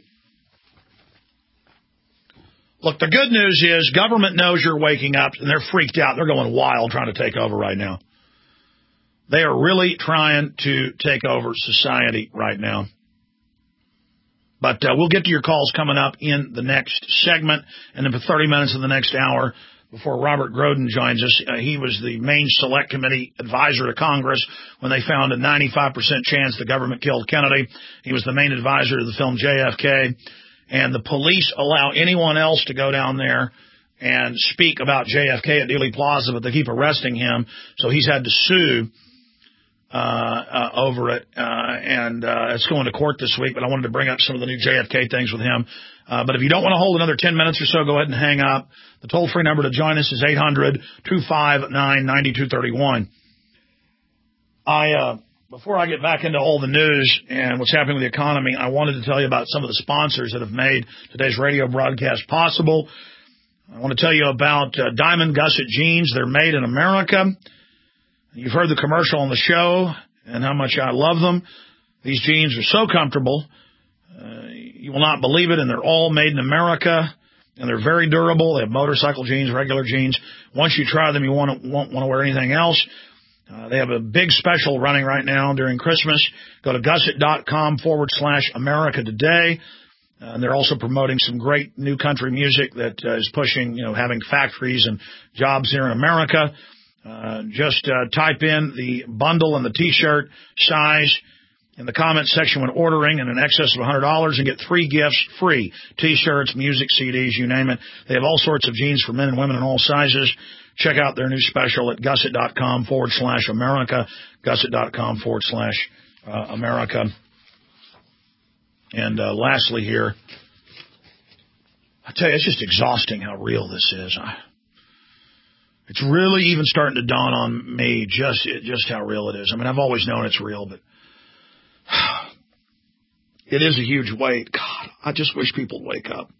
Look, the good news is government knows you're waking up, and they're freaked out. They're going wild trying to take over right now. They are really trying to take over society right now. But uh, we'll get to your calls coming up in the next segment, and then for thirty minutes in the next hour, before Robert Groden joins us. Uh, he was the main select committee advisor to Congress when they found a ninety-five percent chance the government killed Kennedy. He was the main advisor to the film J F K. And the police allow anyone else to go down there and speak about J F K at Dealey Plaza, but they keep arresting him. So he's had to sue uh, uh, over it. Uh, and uh, it's going to court this week, but I wanted to bring up some of the new J F K things with him. Uh, but if you don't want to hold another ten minutes or so, go ahead and hang up. The toll-free number to join us is eight hundred, two five nine, nine two three one. I, uh, before I get back into all the news and what's happening with the economy, I wanted to tell you about some of the sponsors that have made today's radio broadcast possible. I want to tell you about uh, Diamond Gusset Jeans. They're made in America. You've heard the commercial on the show and how much I love them. These jeans are so comfortable. Uh, you will not believe it, and they're all made in America, and they're very durable. They have motorcycle jeans, regular jeans. Once you try them, you won't, won't want to wear anything else. Uh, they have a big special running right now during Christmas. Go to gusset.com forward slash America today. Uh, and they're also promoting some great new country music that uh, is pushing, you know, having factories and jobs here in America. Uh, just uh, type in the bundle and the T-shirt size in the comments section when ordering in an excess of one hundred dollars and get three gifts free. T-shirts, music, C Ds, you name it. They have all sorts of jeans for men and women in all sizes. Check out their new special at gusset.com forward slash America, gusset.com forward slash uh, America. And uh, lastly here, I tell you, it's just exhausting how real this is. I, it's really even starting to dawn on me just just how real it is. I mean, I've always known it's real, but it is a huge weight. God, I just wish people would wake up.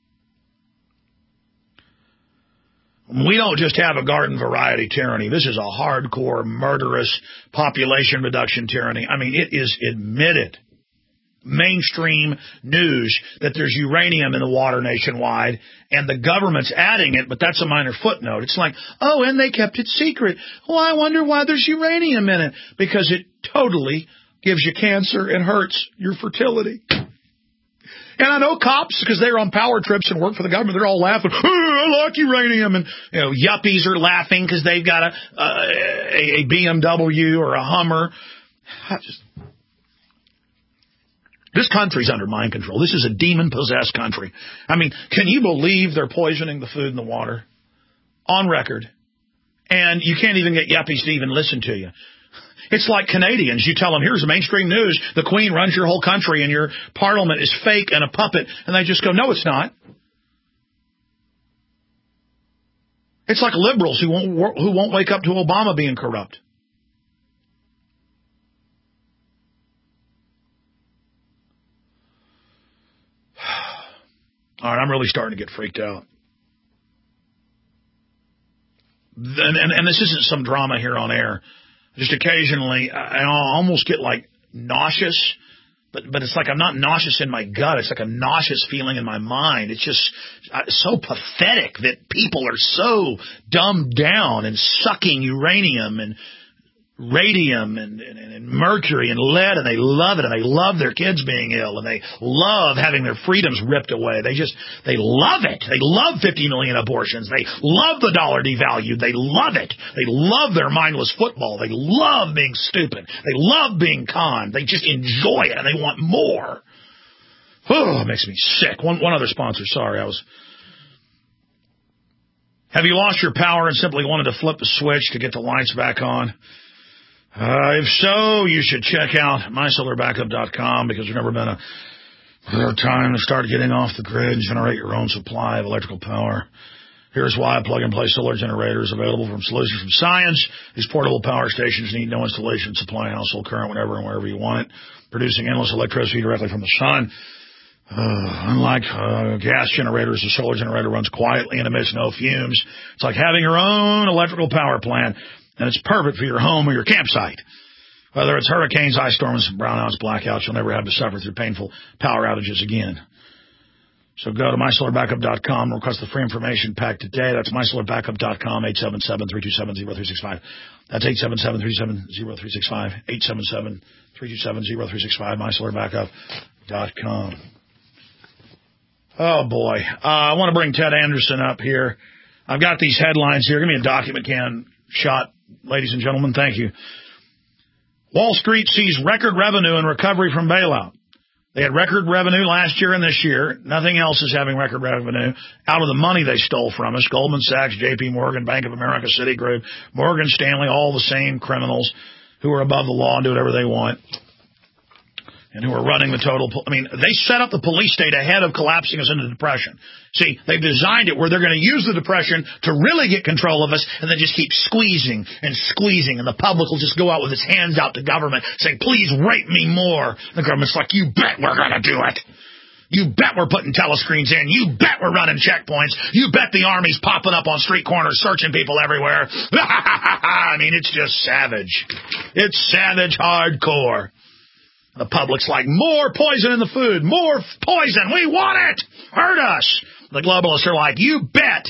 We don't just have a garden variety tyranny. This is a hardcore, murderous population reduction tyranny. I mean, it is admitted. Mainstream news that there's uranium in the water nationwide, and the government's adding it, but that's a minor footnote. It's like, oh, and they kept it secret. Well, I wonder why there's uranium in it. Because it totally gives you cancer and hurts your fertility. And I know cops, because they're on power trips and work for the government, they're all laughing, oh, I like uranium. And, you know, yuppies are laughing because they've got a, a, a B M W or a Hummer. I just... This country's under mind control. This is a demon-possessed country. I mean, can you believe they're poisoning the food and the water? On record. And you can't even get yuppies to even listen to you. It's like Canadians. You tell them, here's the mainstream news. The Queen runs your whole country and your parliament is fake and a puppet. And they just go, no, it's not. It's like liberals who won't, who won't wake up to Obama being corrupt. All right, I'm really starting to get freaked out. And, and, and this isn't some drama here on air. Just occasionally, I, I almost get like nauseous, but but it's like I'm not nauseous in my gut. It's like a nauseous feeling in my mind. It's just uh, so pathetic that people are so dumbed down and sucking uranium and radium and, and, and mercury and lead, and they love it, and they love their kids being ill, and they love having their freedoms ripped away. They just, they love it. They love fifty million abortions. They love the dollar devalued. They love it. They love their mindless football. They love being stupid. They love being conned. They just enjoy it, and they want more. Oh, it makes me sick. One, one other sponsor. Sorry, I was... Have you lost your power and simply wanted to flip a switch to get the lights back on? Uh, if so, you should check out my solar backup dot com because there's never been a better time to start getting off the grid and generate your own supply of electrical power. Here's why: plug-and-play solar generators available from Solutions from Science. These portable power stations need no installation, supply household current whenever and wherever you want it, producing endless electricity directly from the sun. Uh, unlike uh, gas generators, the solar generator runs quietly and emits no fumes. It's like having your own electrical power plant, and it's perfect for your home or your campsite. Whether it's hurricanes, ice storms, brownouts, blackouts, you'll never have to suffer through painful power outages again. So go to my solar backup dot com and request the free information pack today. That's my solar backup dot com, eight seven seven, three two seven, zero three six five. That's eight seven seven, three two seven, zero three six five, eight seven seven, three two seven, zero three six five, my solar backup dot com. Oh, boy. Uh, I want to bring Ted Anderson up here. I've got these headlines here. Give me a document can shot, ladies and gentlemen. Thank you. Wall Street sees record revenue and recovery from bailout. They had record revenue last year and this year. Nothing else is having record revenue out of the money they stole from us. Goldman Sachs, J P Morgan, Bank of America, Citigroup, Morgan Stanley, all the same criminals who are above the law and do whatever they want and who are running the total. I mean, they set up the police state ahead of collapsing us into depression. See, they've designed it where they're going to use the depression to really get control of us and then just keep squeezing and squeezing. And the public will just go out with its hands out to government saying, please rape me more. The government's like, you bet we're going to do it. You bet we're putting telescreens in. You bet we're running checkpoints. You bet the Army's popping up on street corners searching people everywhere. I mean, it's just savage. It's savage hardcore. The public's like, more poison in the food, more poison, we want it, hurt us. The globalists are like, you bet.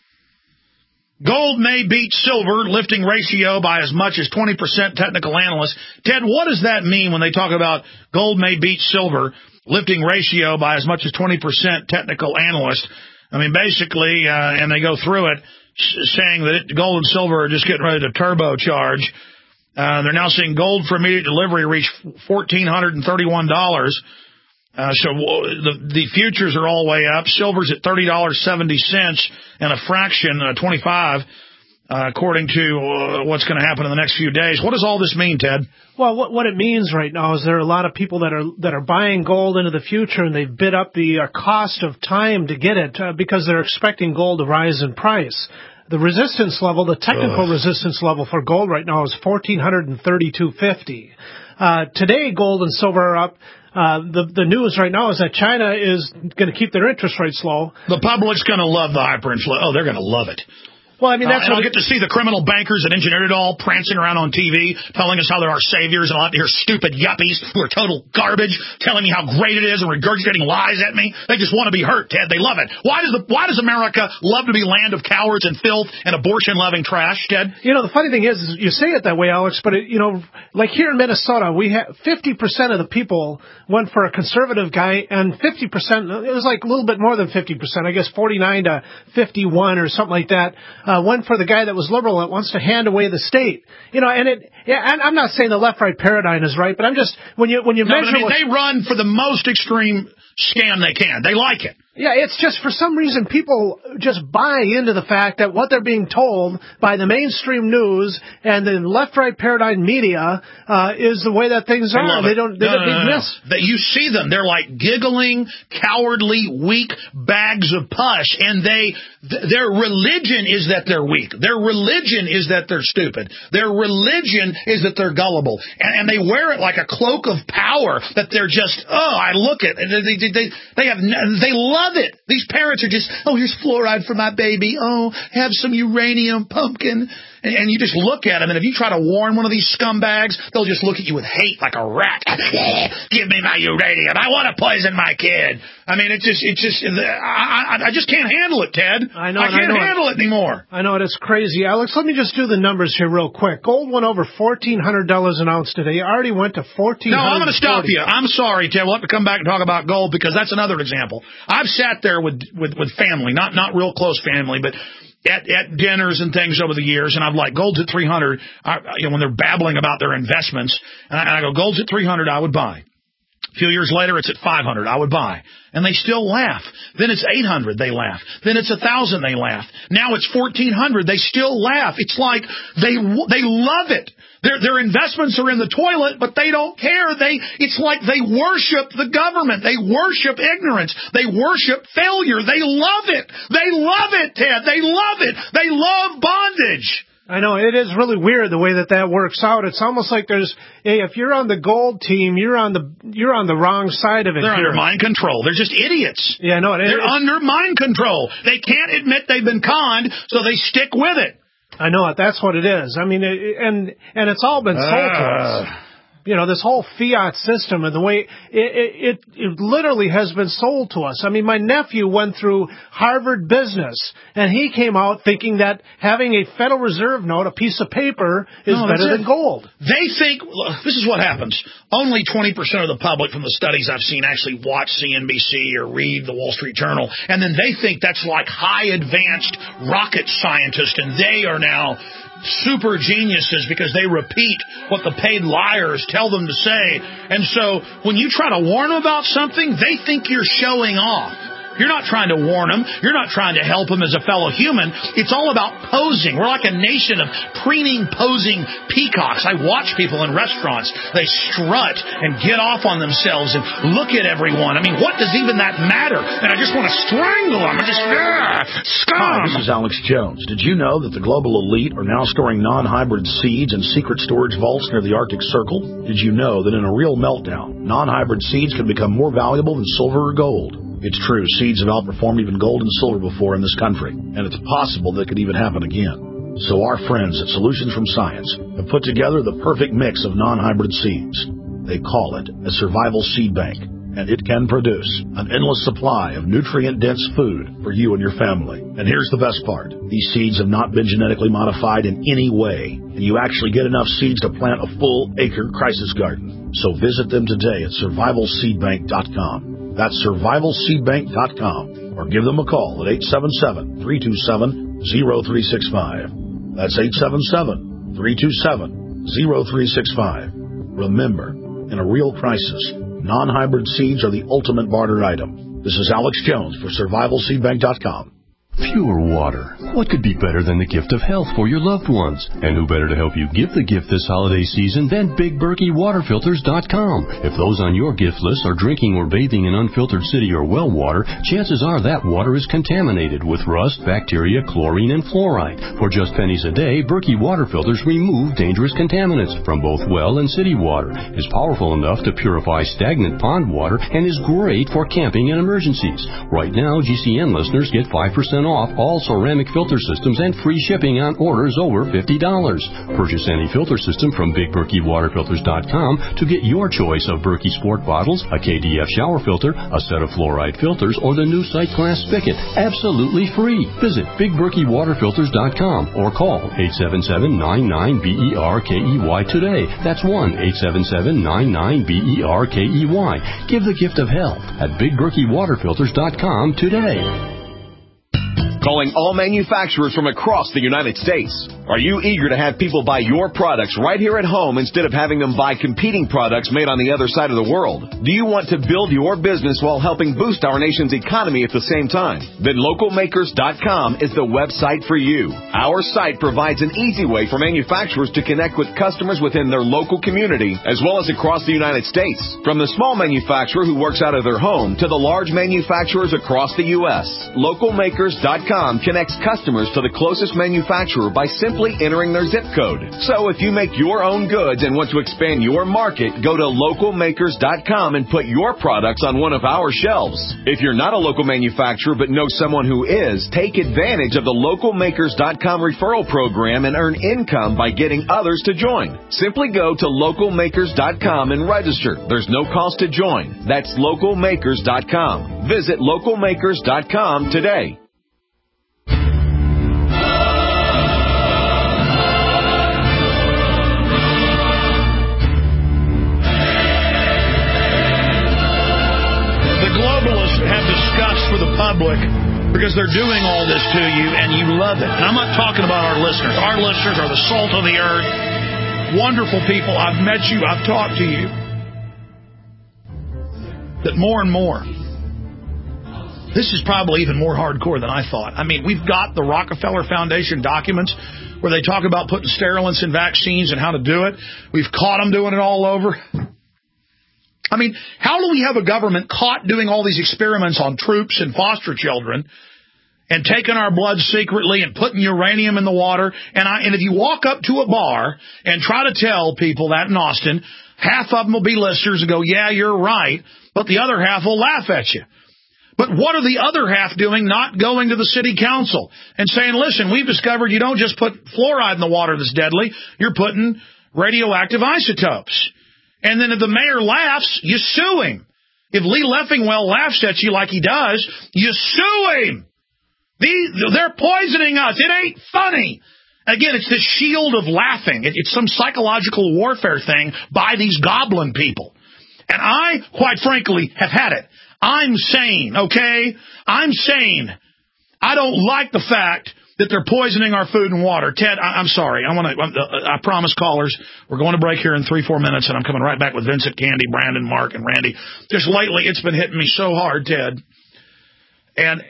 Gold may beat silver, lifting ratio by as much as twenty percent, technical analysts. Ted, what does that mean when they talk about gold may beat silver, lifting ratio by as much as twenty percent, technical analysts? I mean, basically, uh, and they go through it, saying that it, gold and silver are just getting ready to turbocharge. Uh, they're now seeing gold for immediate delivery reach one thousand four hundred thirty-one dollars. Uh, so the, the futures are all way up. Silver's at thirty dollars and seventy cents and a fraction, uh, twenty-five, uh, according to uh, what's going to happen in the next few days. What does all this mean, Ted? Well, what, what it means right now is there are a lot of people that are that are buying gold into the future, and they've bid up the uh, cost of time to get it uh, because they're expecting gold to rise in price. The resistance level, the technical Ugh. resistance level for gold right now is one thousand four hundred thirty-two fifty. Uh, today, gold and silver are up. Uh, the, the news right now is that China is going to keep their interest rates low. The public's going to love the hyperinflation. Oh, they're going to love it. Well, I mean, that's uh, what I'll get to see the criminal bankers that engineered it all prancing around on T V, telling us how they're our saviors, and I'll have to hear stupid yuppies who are total garbage telling me how great it is and regurgitating lies at me. They just want to be hurt, Ted. They love it. Why does the Why does America love to be land of cowards and filth and abortion-loving trash, Ted? You know, the funny thing is, is you say it that way, Alex, but, it, you know, like here in Minnesota, we have fifty percent of the people went for a conservative guy, and fifty percent, it was like a little bit more than fifty percent, I guess forty-nine to fifty-one or something like that, uh, went for the guy that was liberal that wants to hand away the state. You know, and it, yeah, and I'm not saying the left-right paradigm is right, but I'm just, when you, when you no, measure. I mean, they run for the most extreme scam they can. They like it. Yeah, it's just for some reason people just buy into the fact that what they're being told by the mainstream news and the left-right paradigm media uh, is the way that things they are. They don't. They, no, no, they no, miss. No. That you see them, they're like giggling, cowardly, weak bags of push, and they th- their religion is that they're weak. Their religion is that they're stupid. Their religion is that they're gullible, and, and they wear it like a cloak of power. That they're just oh, I look at and they they they, they have they love it. These parents are just, oh, here's fluoride for my baby. Oh, have some uranium pumpkin. And, and you just look at them, and if you try to warn one of these scumbags, they'll just look at you with hate like a rat. Give me my uranium. I want to poison my kid. I mean, it's just, it's just, I, I, I just can't handle it, Ted. I know. I can't I know handle it. it anymore. I know it is crazy. Alex, let me just do the numbers here real quick. Gold went over fourteen hundred dollars an ounce today. It already went to fourteen hundred dollars. No, I'm going to stop you. I'm sorry, Ted. We'll have to come back and talk about gold because that's another example. I've sat there with, with, with family, not, not real close family, but At, at dinners and things over the years, and I'm like, gold's at three hundred. I, you know, when they're babbling about their investments, and I, and I go, gold's at three hundred, I would buy. A few years later, it's at five hundred. I would buy. And they still laugh. Then it's eight hundred. They laugh. Then it's one thousand. They laugh. Now it's fourteen hundred. They still laugh. It's like they they love it. Their their investments are in the toilet, but they don't care. They it's like they worship the government. They worship ignorance. They worship failure. They love it. They love it, Ted. They love it. They love bondage. I know, it is really weird the way that that works out. It's almost like there's, hey, if you're on the gold team, you're on the you're on the wrong side of it. They're here. under mind control. They're just idiots. Yeah, no, it, they're it's, under mind control. They can't admit they've been conned, so they stick with it. I know it. That's what it is. I mean, it, and and it's all been sold uh. to us. You know, this whole fiat system and the way it, it, it literally has been sold to us. I mean, my nephew went through Harvard Business, and he came out thinking that having a Federal Reserve note, a piece of paper, is no, better than gold. They think, this is what happens. Only twenty percent of the public from the studies I've seen actually watch C N B C or read the Wall Street Journal, and then they think that's like high advanced rocket scientists, and they are now super geniuses because they repeat what the paid liars tell them to say. And so when you try to warn them about something, they think you're showing off. You're not trying to warn them. You're not trying to help them as a fellow human. It's all about posing. We're like a nation of preening, posing peacocks. I watch people in restaurants. They strut and get off on themselves and look at everyone. I mean, what does even that matter? And I just want to strangle them. I just, ah, scum. Hi, this is Alex Jones. Did you know that the global elite are now storing non-hybrid seeds in secret storage vaults near the Arctic Circle? Did you know that in a real meltdown, non-hybrid seeds can become more valuable than silver or gold? It's true, seeds have outperformed even gold and silver before in this country, and it's possible that could even happen again. So our friends at Solutions from Science have put together the perfect mix of non-hybrid seeds. They call it a survival seed bank, and it can produce an endless supply of nutrient-dense food for you and your family. And here's the best part. These seeds have not been genetically modified in any way, and you actually get enough seeds to plant a full-acre crisis garden. So visit them today at survival seed bank dot com. That's survival seed bank dot com, or give them a call at eight seven seven, three two seven, zero three six five. That's eight seven seven, three two seven, zero three six five. Remember, in a real crisis, non-hybrid seeds are the ultimate barter item. This is Alex Jones for survival seed bank dot com. Pure water. What could be better than the gift of health for your loved ones? And who better to help you give the gift this holiday season than Big Berkey Water Filters dot com? If those on your gift list are drinking or bathing in unfiltered city or well water, chances are that water is contaminated with rust, bacteria, chlorine, and fluoride. For just pennies a day, Berkey Water Filters remove dangerous contaminants from both well and city water, is powerful enough to purify stagnant pond water, and is great for camping and emergencies. Right now, G C N listeners get five percent off all ceramic filter systems and free shipping on orders over fifty dollars. Purchase any filter system from Big Berkey Water Filters dot com to get your choice of Berkey Sport bottles, a K D F shower filter, a set of fluoride filters, or the new sight glass spigot. Absolutely free. Visit Big Berkey Water Filters dot com or call eight seven seven, nine nine, B E R K E Y today. That's one eight seven seven, nine nine, B E R K E Y. Give the gift of health at Big Berkey Water Filters dot com today. Calling all manufacturers from across the United States. Are you eager to have people buy your products right here at home instead of having them buy competing products made on the other side of the world? Do you want to build your business while helping boost our nation's economy at the same time? Then local makers dot com is the website for you. Our site provides an easy way for manufacturers to connect with customers within their local community as well as across the United States. From the small manufacturer who works out of their home to the large manufacturers across the U S local makers dot com connects customers to the closest manufacturer by simply entering their zip code. So if you make your own goods and want to expand your market, go to local makers dot com and put your products on one of our shelves. If you're not a local manufacturer but know someone who is, take advantage of the local makers dot com referral program and earn income by getting others to join. Simply go to local makers dot com and register. There's no cost to join. That's local makers dot com. Visit local makers dot com today. For the public because they're doing all this to you and you love it. And I'm not talking about our listeners. Our listeners are the salt of the earth. Wonderful people. I've met you. I've talked to you. that more and more, this is probably even more hardcore than I thought. I mean, we've got the Rockefeller Foundation documents where they talk about putting sterilants in vaccines and how to do it. We've caught them doing it all over. I mean, how do we have a government caught doing all these experiments on troops and foster children and taking our blood secretly and putting uranium in the water? And I, and if you walk up to a bar and try to tell people that in Austin, half of them will be listeners and go, yeah, you're right, but the other half will laugh at you. But what are the other half doing? Not going to the city council and saying, listen, we've discovered you don't just put fluoride in the water that's deadly, you're putting radioactive isotopes. And then if the mayor laughs, you sue him. If Lee Leffingwell laughs at you like he does, you sue him. These, they're poisoning us. It ain't funny. Again, it's this shield of laughing. It, it's some psychological warfare thing by these goblin people. And I, quite frankly, have had it. I'm sane, okay? I'm sane. I don't like the fact that they're poisoning our food and water. Ted, I, I'm sorry. I want to. I promise callers, we're going to break here in three, four minutes, and I'm coming right back with Vincent, Candy, Brandon, Mark, and Randy. Just lately, it's been hitting me so hard, Ted. And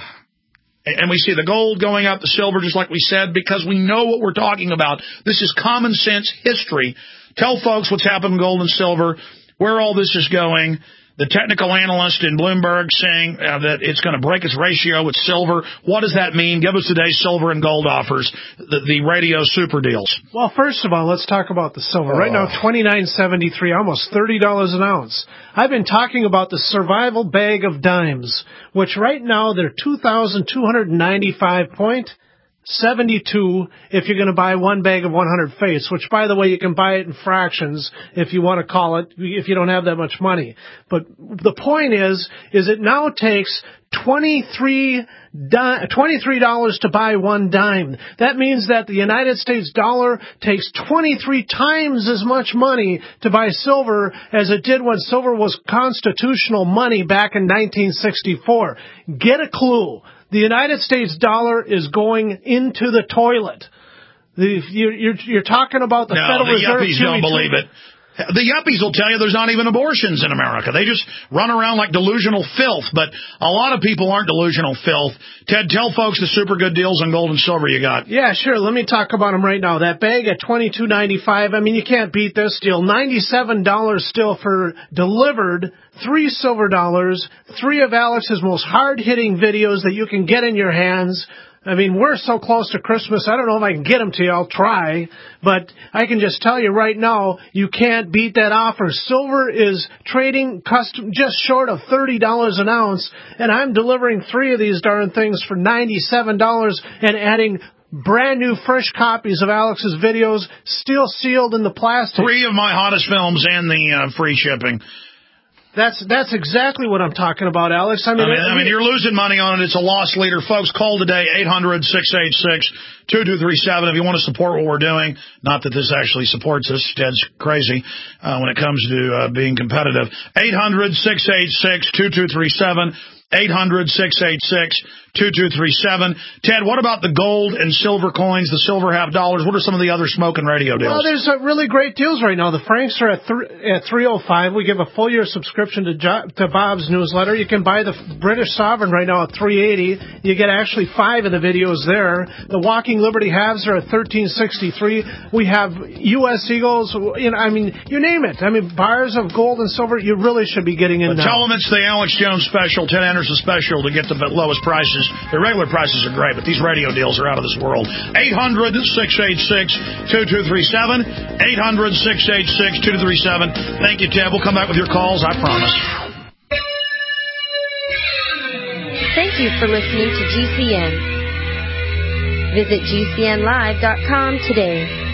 and we see the gold going up, the silver, just like we said, because we know what we're talking about. This is common sense history. Tell folks what's happened in gold and silver, where all this is going. The technical analyst in Bloomberg saying uh, that it's going to break its ratio with silver. What does that mean? Give us today's silver and gold offers, the, the radio super deals. Well, first of all, let's talk about the silver. Oh. Right now, twenty-nine seventy-three, almost thirty dollars an ounce. I've been talking about the survival bag of dimes, which right now they're two thousand two hundred ninety-five point seventy-two if you're going to buy one bag of one hundred face, which, by the way, you can buy it in fractions if you want to call it, if you don't have that much money. But the point is, is it now takes twenty-three dollars to buy one dime. That means that the United States dollar takes twenty-three times as much money to buy silver as it did when silver was constitutional money back in nineteen sixty-four. Get a clue. The United States dollar is going into the toilet. The, you're, you're, you're talking about the no, Federal the Reserve. Yuppies don't believe it. The yuppies will tell you there's not even abortions in America. They just run around like delusional filth. But a lot of people aren't delusional filth. Ted, tell folks the super good deals on gold and silver you got. Yeah, sure. Let me talk about them right now. That bag at twenty-two ninety-five. I mean, you can't beat this deal. ninety-seven dollars still for delivered. Three silver dollars. Three of Alex's most hard-hitting videos that you can get in your hands. I mean, we're so close to Christmas, I don't know if I can get them to you. I'll try. But I can just tell you right now, you can't beat that offer. Silver is trading custom just short of thirty dollars an ounce, and I'm delivering three of these darn things for ninety-seven dollars and adding brand new fresh copies of Alex's videos, still sealed in the plastic. Three of my hottest films and the uh, free shipping. That's that's exactly what I'm talking about, Alex. I mean, I mean, I mean, you're losing money on it. It's a loss leader. Folks, call today, eight hundred, six eight six, two two three seven if you want to support what we're doing. Not that this actually supports us. Ted's crazy uh, when it comes to uh, being competitive. eight hundred, six eight six, two two three seven. eight hundred, six eight six, two two three seven. Ted, what about the gold and silver coins, the silver half dollars? What are some of the other smoking radio deals? Well, there's uh, really great deals right now. The Franks are at, th- at three oh five. We give a full year subscription to, jo- to Bob's newsletter. You can buy the British Sovereign right now at three eighty. You get actually five of the videos there. The Walking Liberty halves are at thirteen sixty-three. We have U S Eagles. You know, I mean, you name it. I mean, bars of gold and silver. You really should be getting in but now. Tell them it's the Alex Jones special. Ted Anderson special to get the lowest prices. The regular prices are great, but these radio deals are out of this world. eight hundred, six eight six, two two three seven. eight hundred, six eight six, two two three seven. Thank you, Ted. We'll come back with your calls, I promise. Thank you for listening to G C N. Visit G C N live dot com today.